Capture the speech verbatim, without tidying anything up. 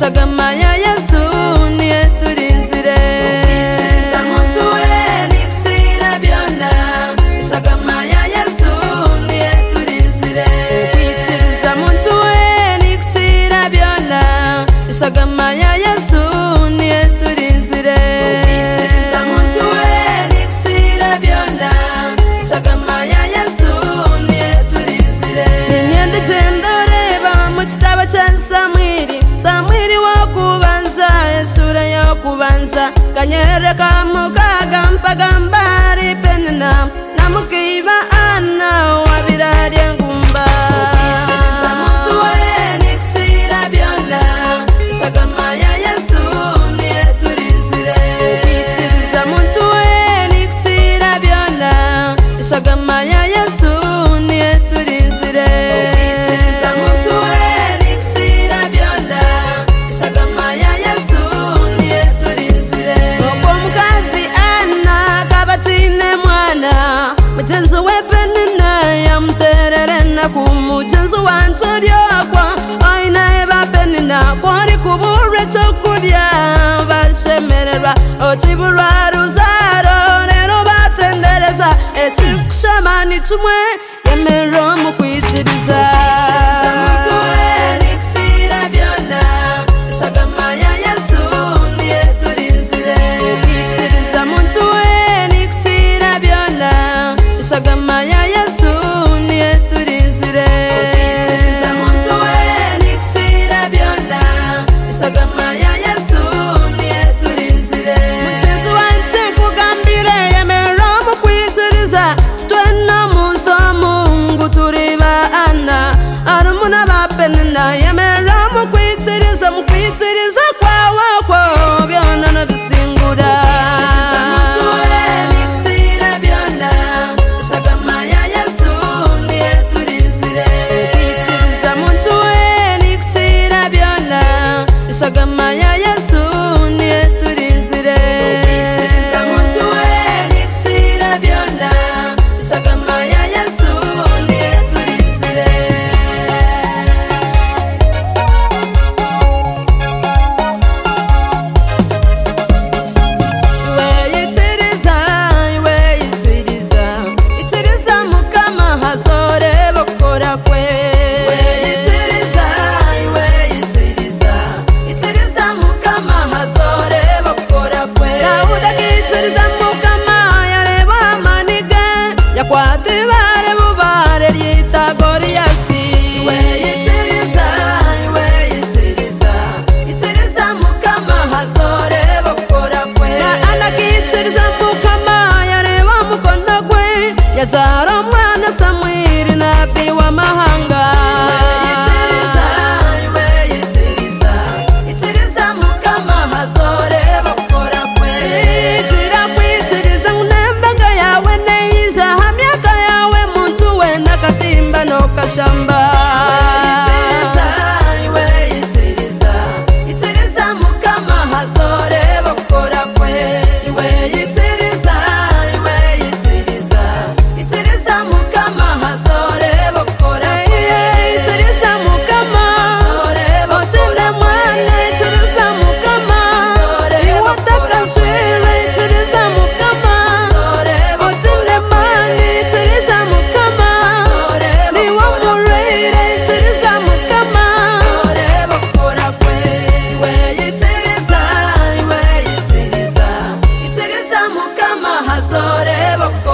shagama ya Yesu niye turinzire ukwitiriza muntu we nikutira byona shagama ya Yesu niye turinzire ukwitiriza muntu we nikutira byona shagama ya Yesu niye turinzire ukwitiriza muntu we nikutira byona shagama ya Yesu niye turinzire ninyende chendoreba mu kitabo cya Samweli Samweli wo kubanza esura yo kubanza kanyereka mukaga mpagamba ari Penina namukiba Ana wabirari ngumba ukwitiriza muntu we nikutira byona shagama ya Yesu niye turinzire ukwitiriza muntu we nikutira byona shagama ya Yesu niye turinzire ukwitiriza muntu we nikutira byona shagama ya Yesu niye turinzire uko mukazi Ana kabatine mwana mugenzi we Penina yamutererena ku mugenzi wanje ryakwa aina eba Penina kwari kubura cyo kurya bashemererwa okibura ruzaro rero batendereza ekikushamani tumwe yemero mu kwitiriza muntu we nikutira byona shagama ya Yesu niye turinzire ukwitiriza muntu we nikutira byona shagama ya Yesu niye turinzire ukwitiriza muntu we nikutira byona shagama ya Yesu niye turinzire mugenzi wanje kugambire yemero mu kwitiriza twena muzo Mungu turiba Ana arumuna ba Penina yemero mu kwitiriza mu kwitiriza kwawe kwo byona no bisingura ukwitiriza muntu we nikutira byona shagama ya Yesu niye turinzire ukwitiriza muntu we nikutira byona shagama ya Yesu niye turinzire ukwitiriza muntu we nikutira byona shagama ya Yesu niye turinzire iwe yitiriza iwe yitiriza itiriza mukama hazore bokora kwe iwe yitiriza iwe yitiriza itiriza mukama hazore bokora kwe Dawuda kitiriza mukama yareba manige yakwate bare bubare ryita Goriyasi iwe yitiriza iwe yitiriza itiriza mukama hazore bokora kwe Ana kitiriza mukama yareba mukono gwe yazara mwana Samweli nabi wa mahanga iwe yitiriza iwe yitiriza itiriza mukama hazore bokora kwe itira kwitiriza unembaga yawe neisha hamyaka yawe muntu we nakatimba no kashamba itiriza iwe yitiriza itiriza mukama hazore bokora kwe iwe yitiriza iwe yitiriza itiriza mukama hazore bokora kwe itiriza mukama hazore bokora mwana itiriza mukama iwataka shwele itiriza mukama botile mani itiriza mukama niwamurere itiriza mukama bokora kwe iwe yitiriza iwe yitiriza itiriza mukama hazore bokora